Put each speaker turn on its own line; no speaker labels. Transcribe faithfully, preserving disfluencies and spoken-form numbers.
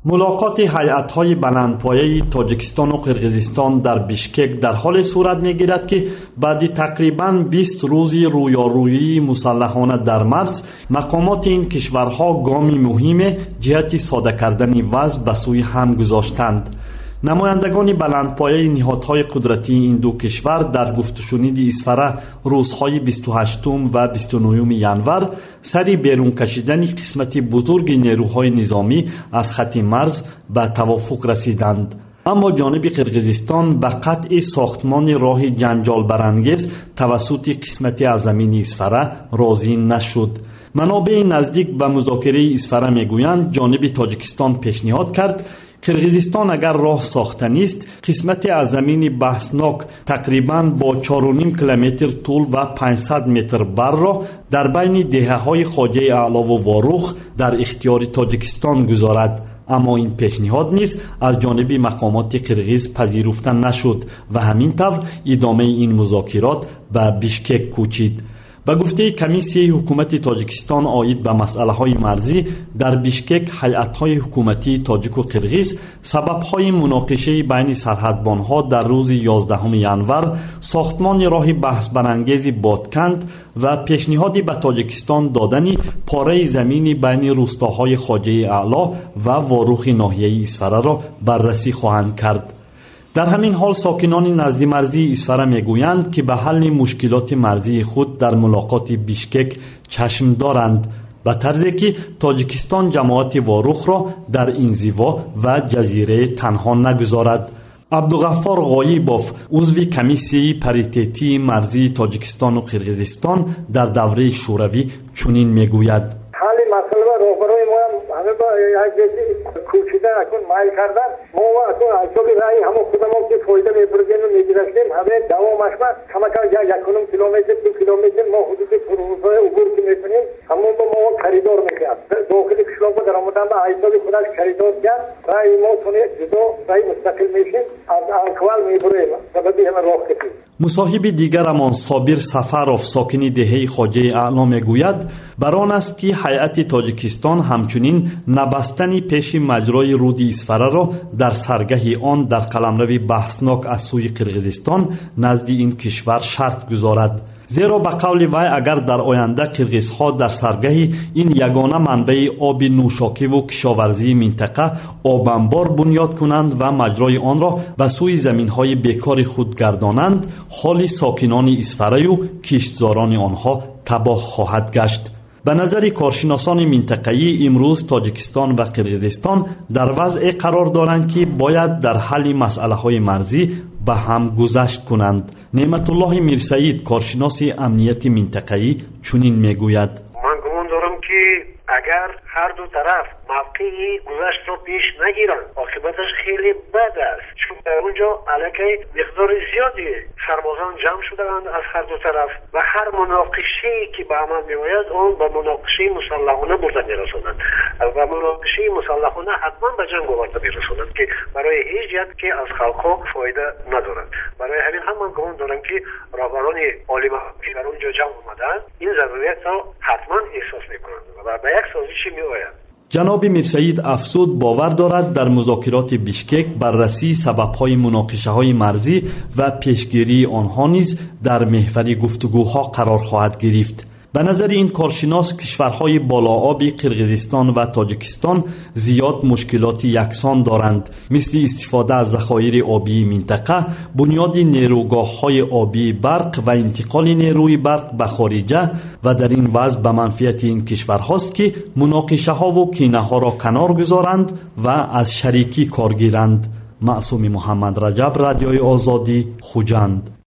ملاقات هیئت‌های بلندپایه تاجیکستان و قرقیزستان در بیشکک در حال صورت می‌گیرد که بعد تقریباً بیست روزی رویارویی مسلحانه در مرز، مقامات این کشورها گامی مهم جهت ساده کردن وضع به سوی هم گذاشتند. نمایندگان بلندپایه نهادهای قدرتی این دو کشور در گفت و شنید اسفره روزهای بیست و هشتم و بیست و نهم ینور سری بیرون کشیدن قسمت بزرگ نیروهای نظامی از خط مرز به توافق رسیدند. اما جانب قرقیزستان به قطع ساختمان راه جنجال برانگیز توسط قسمتی از زمین اسفره راضی نشد. منابع نزدیک به مذاکره اسفره میگویند جانب تاجیکستان پیشنهاد کرد قرقیزستان اگر راه ساخته نیست، قسمت از زمین بحثناک تقریباً با چهار و نیم کیلومتر طول و پانصد متر بر را در بین دهه‌های خواجه اعلی و واروخ در اختیار تاجیکستان گذارد. اما این پیشنهاد نیز از جانب مقامات قرقیز پذیرفته نشد و همین طور ادامه این مذاکرات به بیشکک کوچید. به گفته کمیسیه حکومت تاجیکستان عاید به مسئله های مرزی، در بیشکک هیئت‌های حکومتی تاجیک و قرقیز سبب‌های مناقشه بین سرحدبان‌ها در روز یازدهم ینور ساختمان راه بحث برانگیز بادکند و پیشنهادی به تاجیکستان دادن پاره زمین بین روستاهای خواجه اعلی و واروخ ناحیه اسفره را بررسی خواهند کرد. در همین حال ساکنان نزد مرزی اسفره میگویند که به حل مشکلات مرزی خود در ملاقات بیشکک چشم دارند، به طرزی که تاجیکستان جماعت واروخ را در انزوا و جزیره تنها نگذارد. عبدالغفار غایبوف عضو کمیسیه پاریتتی مرزی تاجیکستان و قرقیزستان در دوره شوروی چنین میگوید:
حال مسئله را روبروی ما همه با یک کوچیدن اکنون مایل کردن ما و اکنون اصابی رای همون خودمون که فایده میبرگیم و میگیرشتیم همه دوامش ما کمکا یک کنم کیلومتر دو کیلومتر ما حدود پروژه عبور که میکنیم همون با ما خریدار میکرد داخل کشور با در آمدن به اصابی خودش خریدار کرد رای ما تونه جدا رای مستقل میشیم از انکوال میبریم سببی همه راه کشیم.
مصاحب دیگرمان صابر سفروف ساکن دهه خواجه اعلی میگوید بران است که هیئت تاجیکستان همچنین نبستن پیش مجرای رود اسفره را در سرگه آن در قلمرو بحثناک از سوی قرقیزستان نزد این کشور شرط گذارد. زیرا به قول وی اگر در آینده قرقیزها در سرگه این یگانه منبع آب نوشاکی و کشاورزی منطقه آب انبار بنیاد کنند و مجرای آن را به سوی زمینهای بیکار خود گردانند، حال ساکنان اسفره و کشتزاران آنها تباه خواهد گشت. به نظر کارشناسان منطقه‌ای امروز تاجیکستان و قرقیزستان در وضع قرار دارند که باید در حل مسئله‌های مرزی به هم گذشت کنند. نعمت الله میرسعید کارشناس امنیت منطقه‌ای چنین میگوید:
من گمان دارم که اگر هر دو طرف موقعی گذشت را پیش نگیرند عاقبتش خیلی بد است، چون در اونجا علیه مقدار زیادی سربازان جمع شدند از هر دو طرف و هر مناقشه‌ای که به عمل می‌آید آن به مناقشه مسلحانه برده می‌رساند و مناقشه مسلحانه حتما به جنگ آورده می‌رساند که برای هیچ جهت که از خلق‌ها فایده ندارد. برای همین هم من گمان دارم که رهبران عالی مقام که در اونجا جمع آمدند این ضرورت را حتما احساس می‌کنند و به یک سازشی می‌آیند.
جناب میرسعید افزود باور دارد در مذاکرات بیشکک بررسی سبب‌های مناقشه‌های مرزی و پیشگیری آنها نیز در محور گفتگوها قرار خواهد گرفت. به نظر این کارشناس کشورهای بالاآبی قرقیزستان و تاجیکستان زیاد مشکلات یکسان دارند، مثل استفاده از ذخایر آبی منطقه، بنیاد نیروگاه‌های آبی برق و انتقال نیروی برق به خارجه و در این وضع به منفعت این کشورهاست که مناقشه‌ها و کینه‌ها را کنار گذارند و از شریکی کار گیرند. معصوم محمد رجب، رادیوی آزادی، خوجند.